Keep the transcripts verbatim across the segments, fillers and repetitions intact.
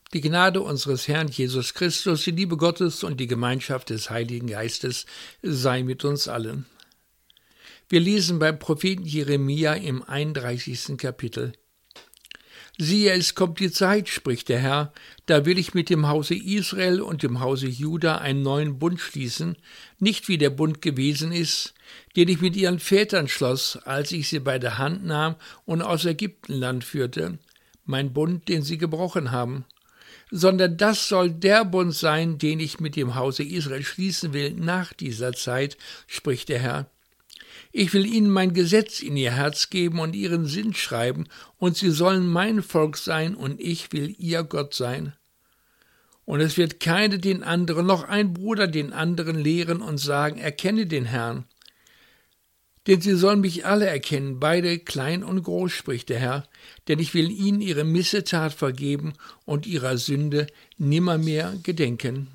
Die Gnade unseres Herrn Jesus Christus, die Liebe Gottes und die Gemeinschaft des Heiligen Geistes sei mit uns allen. Wir lesen beim Propheten Jeremia im einunddreißigsten Kapitel. Siehe, es kommt die Zeit, spricht der Herr, da will ich mit dem Hause Israel und dem Hause Juda einen neuen Bund schließen, nicht wie der Bund gewesen ist, den ich mit ihren Vätern schloss, als ich sie bei der Hand nahm und aus Ägyptenland führte, mein Bund, den sie gebrochen haben. Sondern das soll der Bund sein, den ich mit dem Hause Israel schließen will nach dieser Zeit, spricht der Herr. Ich will ihnen mein Gesetz in ihr Herz geben und ihren Sinn schreiben, und sie sollen mein Volk sein, und ich will ihr Gott sein. Und es wird keine den anderen, noch ein Bruder den anderen lehren und sagen, erkenne den Herrn. Denn sie sollen mich alle erkennen, beide klein und groß, spricht der Herr, denn ich will ihnen ihre Missetat vergeben und ihrer Sünde nimmermehr gedenken.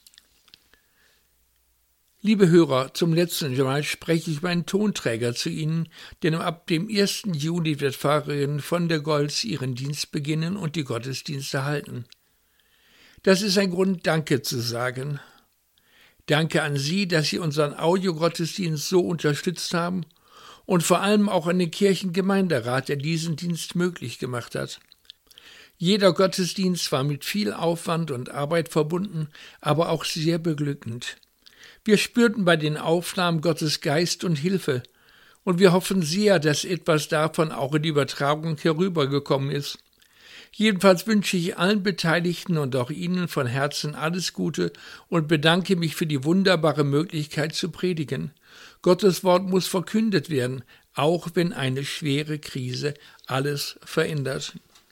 Liebe Hörer, zum letzten Mal spreche ich meinen Tonträger zu Ihnen, denn ab dem ersten Juli wird Pfarrerin von der Goltz ihren Dienst beginnen und die Gottesdienste halten. Das ist ein Grund, Danke zu sagen. Danke an Sie, dass Sie unseren Audiogottesdienst so unterstützt haben und vor allem auch an den Kirchengemeinderat, der diesen Dienst möglich gemacht hat. Jeder Gottesdienst war mit viel Aufwand und Arbeit verbunden, aber auch sehr beglückend. Wir spürten bei den Aufnahmen Gottes Geist und Hilfe, und wir hoffen sehr, dass etwas davon auch in die Übertragung herübergekommen ist. Jedenfalls wünsche ich allen Beteiligten und auch Ihnen von Herzen alles Gute und bedanke mich für die wunderbare Möglichkeit zu predigen. Gottes Wort muss verkündet werden, auch wenn eine schwere Krise alles verändert.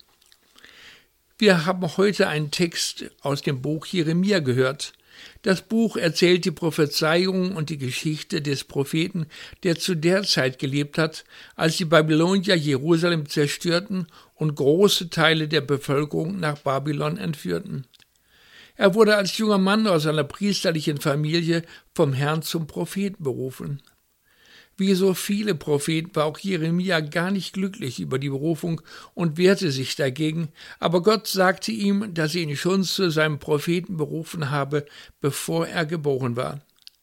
Wir haben heute einen Text aus dem Buch Jeremia gehört. Das Buch erzählt die Prophezeiungen und die Geschichte des Propheten, der zu der Zeit gelebt hat, als die Babylonier Jerusalem zerstörten und große Teile der Bevölkerung nach Babylon entführten. Er wurde als junger Mann aus einer priesterlichen Familie vom Herrn zum Propheten berufen. Wie so viele Propheten war auch Jeremia gar nicht glücklich über die Berufung und wehrte sich dagegen, aber Gott sagte ihm, dass er ihn schon zu seinem Propheten berufen habe, bevor er geboren war.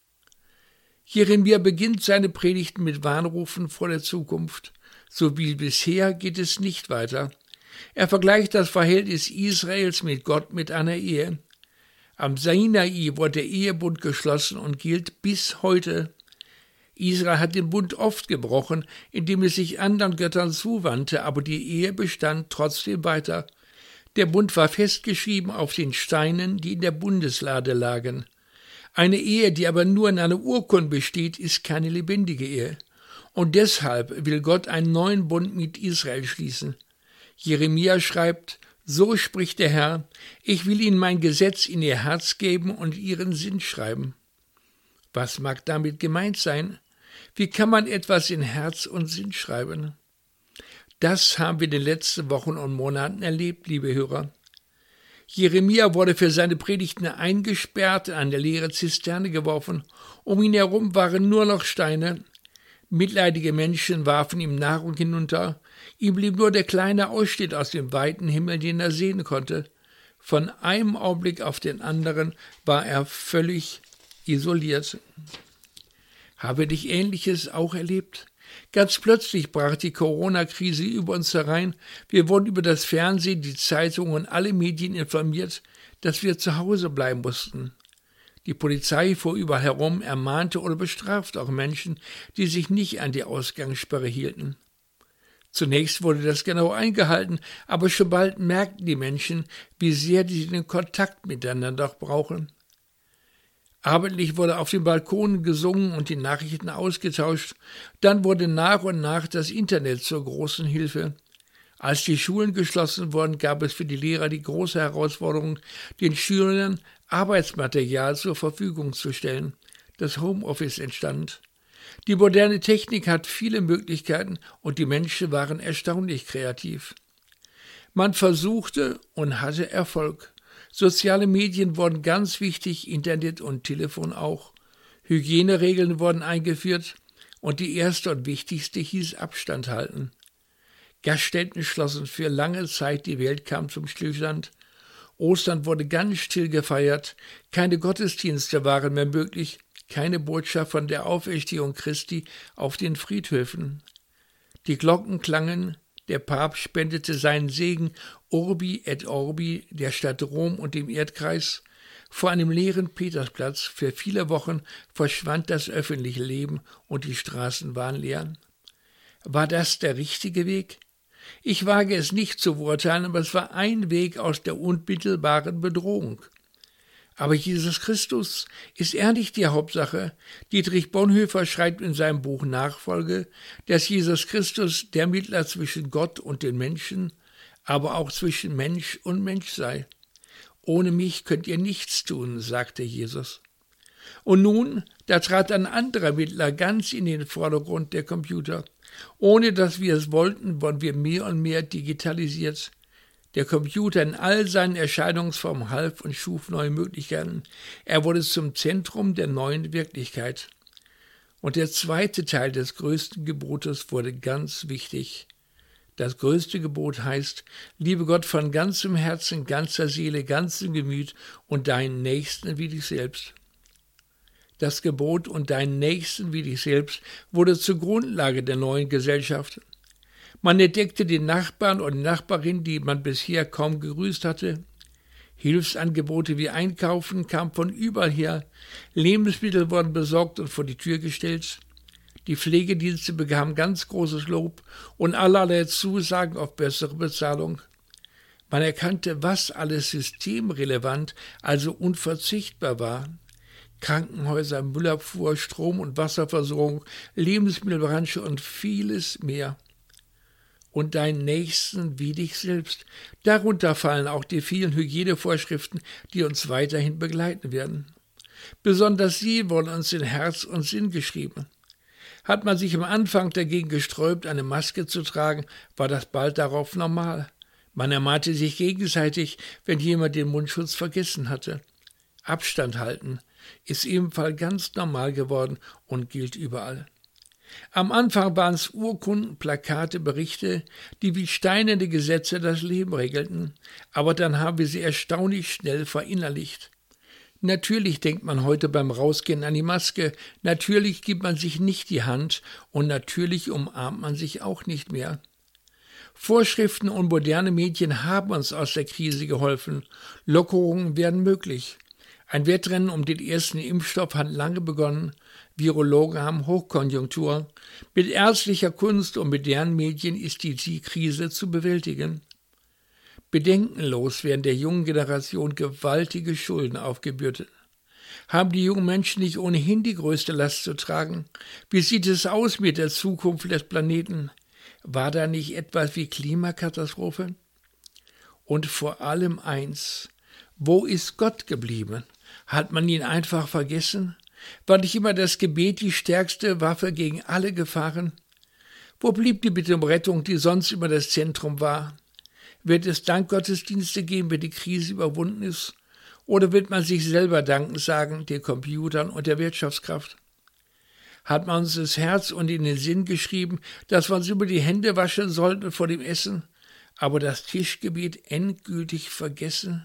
Jeremia beginnt seine Predigten mit Warnrufen vor der Zukunft. So wie bisher geht es nicht weiter. Er vergleicht das Verhältnis Israels mit Gott mit einer Ehe. Am Sinai wurde der Ehebund geschlossen und gilt bis heute. Israel hat den Bund oft gebrochen, indem es sich anderen Göttern zuwandte, aber die Ehe bestand trotzdem weiter. Der Bund war festgeschrieben auf den Steinen, die in der Bundeslade lagen. Eine Ehe, die aber nur in einer Urkunde besteht, ist keine lebendige Ehe. Und deshalb will Gott einen neuen Bund mit Israel schließen. Jeremia schreibt, so spricht der Herr, ich will ihnen mein Gesetz in ihr Herz geben und ihren Sinn schreiben. Was mag damit gemeint sein? Wie kann man etwas in Herz und Sinn schreiben? Das haben wir in den letzten Wochen und Monaten erlebt, liebe Hörer. Jeremia wurde für seine Predigten eingesperrt, in eine leere Zisterne geworfen. Um ihn herum waren nur noch Steine. Mitleidige Menschen warfen ihm Nahrung hinunter. Ihm blieb nur der kleine Ausschnitt aus dem weiten Himmel, den er sehen konnte. Von einem Augenblick auf den anderen war er völlig isoliert. Habe dich Ähnliches auch erlebt? Ganz plötzlich brach die Corona-Krise über uns herein. Wir wurden über das Fernsehen, die Zeitungen und alle Medien informiert, dass wir zu Hause bleiben mussten. Die Polizei fuhr überall herum, ermahnte oder bestrafte auch Menschen, die sich nicht an die Ausgangssperre hielten. Zunächst wurde das genau eingehalten, aber schon bald merkten die Menschen, wie sehr sie den Kontakt miteinander brauchen. Abendlich wurde auf den Balkonen gesungen und die Nachrichten ausgetauscht. Dann wurde nach und nach das Internet zur großen Hilfe. Als die Schulen geschlossen wurden, gab es für die Lehrer die große Herausforderung, den Schülern Arbeitsmaterial zur Verfügung zu stellen. Das Homeoffice entstand. Die moderne Technik hat viele Möglichkeiten und die Menschen waren erstaunlich kreativ. Man versuchte und hatte Erfolg. Soziale Medien wurden ganz wichtig, Internet und Telefon auch. Hygieneregeln wurden eingeführt und die erste und wichtigste hieß Abstand halten. Gaststätten schlossen für lange Zeit, die Welt kam zum Stillstand Ostern wurde ganz still gefeiert, keine Gottesdienste waren mehr möglich, keine Botschaft von der Auferstehung Christi auf den Friedhöfen. Die Glocken klangen, der Papst spendete seinen Segen Urbi et Orbi der Stadt Rom und dem Erdkreis. Vor einem leeren Petersplatz für viele Wochen verschwand das öffentliche Leben und die Straßen waren leer. War das der richtige Weg? Ich wage es nicht zu beurteilen, aber es war ein Weg aus der unmittelbaren Bedrohung. Aber Jesus Christus, ist er nicht die Hauptsache? Dietrich Bonhoeffer schreibt in seinem Buch Nachfolge, dass Jesus Christus der Mittler zwischen Gott und den Menschen, aber auch zwischen Mensch und Mensch sei. Ohne mich könnt ihr nichts tun, sagte Jesus. Und nun, da trat ein anderer Mittler ganz in den Vordergrund, der Computer. Ohne dass wir es wollten, wurden wir mehr und mehr digitalisiert. Der Computer in all seinen Erscheinungsformen half und schuf neue Möglichkeiten. Er wurde zum Zentrum der neuen Wirklichkeit. Und der zweite Teil des größten Gebotes wurde ganz wichtig. Das größte Gebot heißt, liebe Gott von ganzem Herzen, ganzer Seele, ganzem Gemüt und deinen Nächsten wie dich selbst. Das Gebot und deinen Nächsten wie dich selbst wurde zur Grundlage der neuen Gesellschaft. Man entdeckte den Nachbarn und die Nachbarin, die man bisher kaum gegrüßt hatte. Hilfsangebote wie Einkaufen kamen von überall her. Lebensmittel wurden besorgt und vor die Tür gestellt. Die Pflegedienste bekamen ganz großes Lob und allerlei Zusagen auf bessere Bezahlung. Man erkannte, was alles systemrelevant, also unverzichtbar war. Krankenhäuser, Müllabfuhr, Strom- und Wasserversorgung, Lebensmittelbranche und vieles mehr. Und deinen Nächsten wie dich selbst. Darunter fallen auch die vielen Hygienevorschriften, die uns weiterhin begleiten werden. Besonders sie wurden uns in Herz und Sinn geschrieben. Hat man sich am Anfang dagegen gesträubt, eine Maske zu tragen, war das bald darauf normal. Man ermahnte sich gegenseitig, wenn jemand den Mundschutz vergessen hatte. Abstand halten ist ebenfalls ganz normal geworden und gilt überall. Am Anfang waren es Urkunden, Plakate, Berichte, die wie steinerne Gesetze das Leben regelten, aber dann haben wir sie erstaunlich schnell verinnerlicht. Natürlich denkt man heute beim Rausgehen an die Maske, natürlich gibt man sich nicht die Hand und natürlich umarmt man sich auch nicht mehr. Vorschriften und moderne Medien haben uns aus der Krise geholfen, Lockerungen werden möglich. Ein Wettrennen um den ersten Impfstoff hat lange begonnen. Virologen haben Hochkonjunktur. Mit ärztlicher Kunst und modernen Medien ist die Krise zu bewältigen. Bedenkenlos werden der jungen Generation gewaltige Schulden aufgebürdet. Haben die jungen Menschen nicht ohnehin die größte Last zu tragen? Wie sieht es aus mit der Zukunft des Planeten? War da nicht etwas wie Klimakatastrophe? Und vor allem eins: Wo ist Gott geblieben? Hat man ihn einfach vergessen? War nicht immer das Gebet die stärkste Waffe gegen alle Gefahren? Wo blieb die Bitte um Rettung, die sonst immer das Zentrum war? Wird es Dankgottesdienste geben, wenn die Krise überwunden ist? Oder wird man sich selber Danken sagen, den Computern und der Wirtschaftskraft? Hat man uns ins Herz und in den Sinn geschrieben, dass wir uns über die Hände waschen sollten vor dem Essen, aber das Tischgebet endgültig vergessen?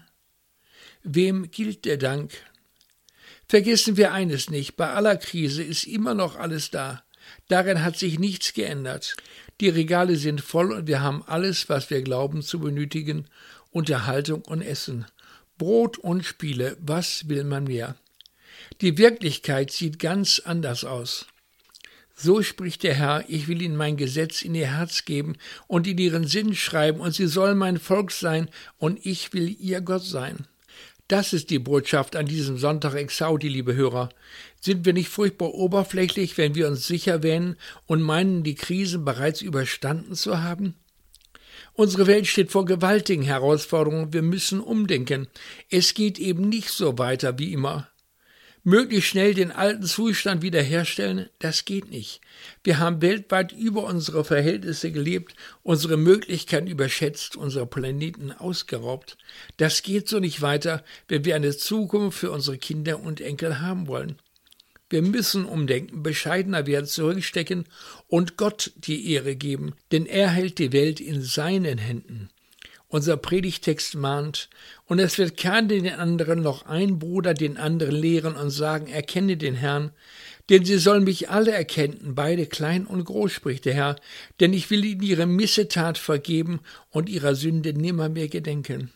Wem gilt der Dank? Vergessen wir eines nicht, bei aller Krise ist immer noch alles da. Darin hat sich nichts geändert. Die Regale sind voll und wir haben alles, was wir glauben zu benötigen: Unterhaltung und Essen, Brot und Spiele, was will man mehr? Die Wirklichkeit sieht ganz anders aus. So spricht der Herr: Ich will ihnen mein Gesetz in ihr Herz geben und in ihren Sinn schreiben, und sie sollen mein Volk sein, und ich will ihr Gott sein. Das ist die Botschaft an diesem Sonntag Exaudi, liebe Hörer. Sind wir nicht furchtbar oberflächlich, wenn wir uns sicher wähnen und meinen, die Krisen bereits überstanden zu haben? Unsere Welt steht vor gewaltigen Herausforderungen. Wir müssen umdenken. Es geht eben nicht so weiter wie immer. Möglichst schnell den alten Zustand wiederherstellen, das geht nicht. Wir haben weltweit über unsere Verhältnisse gelebt, unsere Möglichkeiten überschätzt, unsere Planeten ausgeraubt. Das geht so nicht weiter, wenn wir eine Zukunft für unsere Kinder und Enkel haben wollen. Wir müssen umdenken, bescheidener werden, zurückstecken und Gott die Ehre geben, denn er hält die Welt in seinen Händen. Unser Predigtext mahnt, und es wird keiner den anderen noch ein Bruder den anderen lehren und sagen, erkenne den Herrn, denn sie sollen mich alle erkennen, beide klein und groß, spricht der Herr, denn ich will ihnen ihre Missetat vergeben und ihrer Sünde nimmermehr gedenken.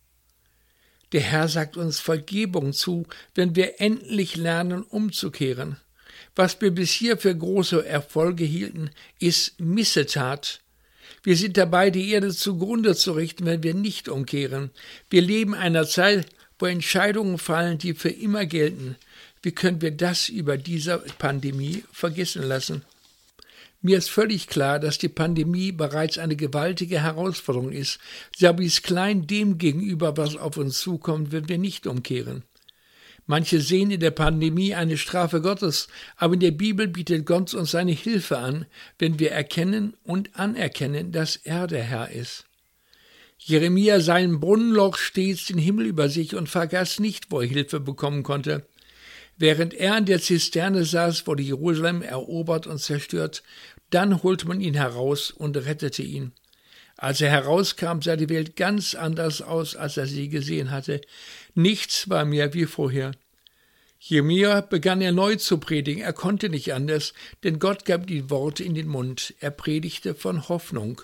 Der Herr sagt uns Vergebung zu, wenn wir endlich lernen, umzukehren. Was wir bisher für große Erfolge hielten, ist Missetat. Wir sind dabei, die Erde zugrunde zu richten, wenn wir nicht umkehren. Wir leben in einer Zeit, wo Entscheidungen fallen, die für immer gelten. Wie können wir das über diese Pandemie vergessen lassen? Mir ist völlig klar, dass die Pandemie bereits eine gewaltige Herausforderung ist. Sie aber ist klein dem gegenüber, was auf uns zukommt, wenn wir nicht umkehren. Manche sehen in der Pandemie eine Strafe Gottes, aber in der Bibel bietet Gott uns seine Hilfe an, wenn wir erkennen und anerkennen, dass er der Herr ist. Jeremia sah im Brunnenloch stets den Himmel über sich und vergaß nicht, wo er Hilfe bekommen konnte. Während er an der Zisterne saß, wurde Jerusalem erobert und zerstört. Dann holte man ihn heraus und rettete ihn. Als er herauskam, sah die Welt ganz anders aus, als er sie gesehen hatte. Nichts war mehr wie vorher. Jeremia begann erneut zu predigen. Er konnte nicht anders, denn Gott gab ihm Worte in den Mund. Er predigte von Hoffnung.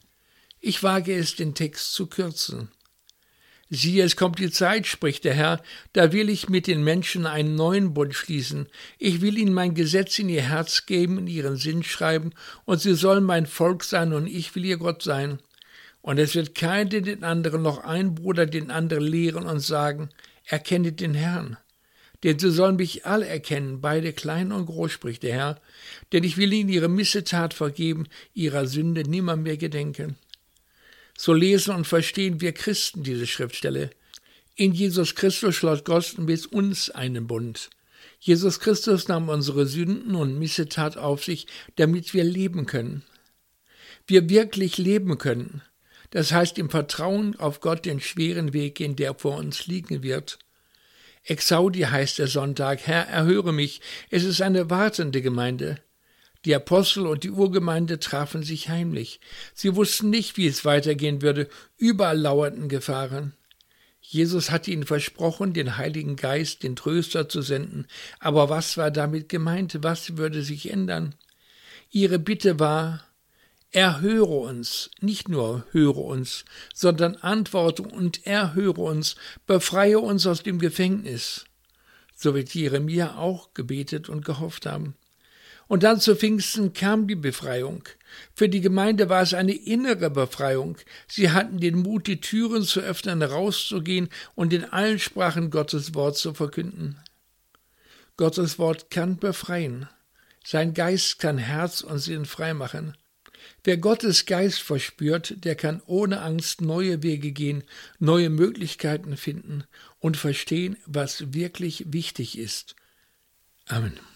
Ich wage es, den Text zu kürzen. Siehe, es kommt die Zeit, spricht der Herr, da will ich mit den Menschen einen neuen Bund schließen. Ich will ihnen mein Gesetz in ihr Herz geben, in ihren Sinn schreiben, und sie sollen mein Volk sein, und ich will ihr Gott sein. Und es wird keiner den anderen, noch ein Bruder den anderen lehren und sagen, erkenne den Herrn. Denn sie sollen mich alle erkennen, beide klein und groß, spricht der Herr, denn ich will ihnen ihre Missetat vergeben, ihrer Sünde nimmermehr gedenken. So lesen und verstehen wir Christen diese Schriftstelle. In Jesus Christus schloss Gott mit uns einen Bund. Jesus Christus nahm unsere Sünden und Missetat auf sich, damit wir leben können. Wir wirklich leben können. Das heißt, im Vertrauen auf Gott den schweren Weg gehen, der vor uns liegen wird. Exaudi heißt der Sonntag, Herr, erhöre mich. Es ist eine wartende Gemeinde. Die Apostel und die Urgemeinde trafen sich heimlich. Sie wussten nicht, wie es weitergehen würde. Überall lauerten Gefahren. Jesus hatte ihnen versprochen, den Heiligen Geist, den Tröster zu senden. Aber was war damit gemeint? Was würde sich ändern? Ihre Bitte war, erhöre uns, nicht nur höre uns, sondern antworte und erhöre uns, befreie uns aus dem Gefängnis. So wird Jeremia auch gebetet und gehofft haben. Und dann zu Pfingsten kam die Befreiung. Für die Gemeinde war es eine innere Befreiung. Sie hatten den Mut, die Türen zu öffnen, rauszugehen und in allen Sprachen Gottes Wort zu verkünden. Gottes Wort kann befreien. Sein Geist kann Herz und Sinn frei machen. Wer Gottes Geist verspürt, der kann ohne Angst neue Wege gehen, neue Möglichkeiten finden und verstehen, was wirklich wichtig ist. Amen.